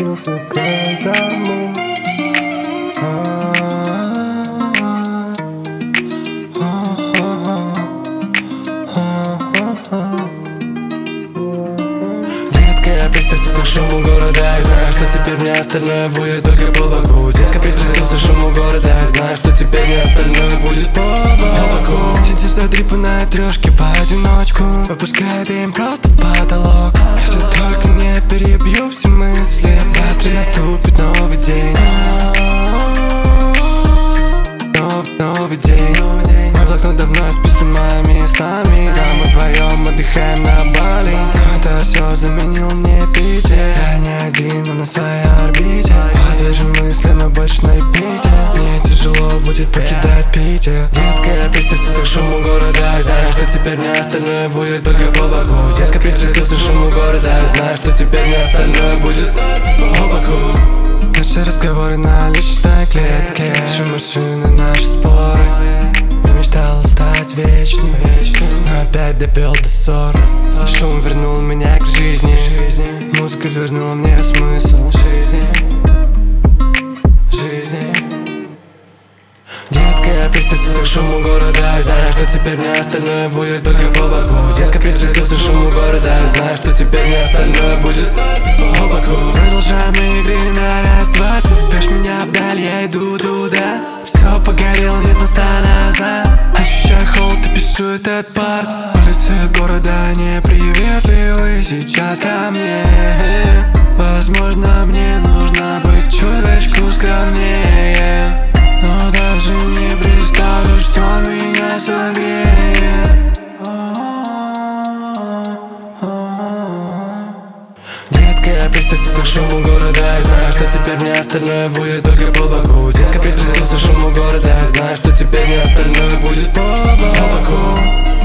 спустился к этому. Детка, я пристрастился к шуму города и знаю, что теперь мне остальное будет только по боку. Детка, пристрастился к шуму города и знаю, что теперь мне остальное будет по боку. Сидишь задрипанной трешки в одиночку, выпускает им просто в потолок. Если только не перебью все мысли, завтра наступит новый день. Новый день. Мой блокнот давно исписан моими снами. Да, мы вдвоем отдыхаем на Бали. Но это все заменил мне Питер. Я не один, но на своей орбите. Подвижен мыслями больше на репите. Мне тяжело будет покидать Питер. Детка, я пристрастился к шуму города и знаю, что теперь мне остальное будет только по боку. Детка, пристрастился к шуму города и знаю, что теперь мне остальное будет только по боку. Наши разговоры на личной клетке, шум машины, наши споры. Я мечтал стать вечным, но опять довел до ссор. Шум вернул меня к жизни, музыка вернула мне смысл жизни. Детка, я пристрастился к шуму города и знаю, что теперь мне остальное будет только по боку. Детка, пристрастился к шуму города и знаю, что теперь мне остальное будет только по боку. Продолжаем игры на раз-два. Ты зовешь меня вдаль, я иду туда. Все погорело, нет моста назад. Ощущаю холод и пишу этот парт. Улицы города неприветливы сейчас ко мне. Возможно, мне нужно быть чуточку скромнее, но даже не представлю, что меня согреет. Детка, я пристрастился к шуму города и знаю, что теперь мне остальное будет только по боку. Детка, пристрастился к шуму города и знаю, что теперь мне остальное будет по боку.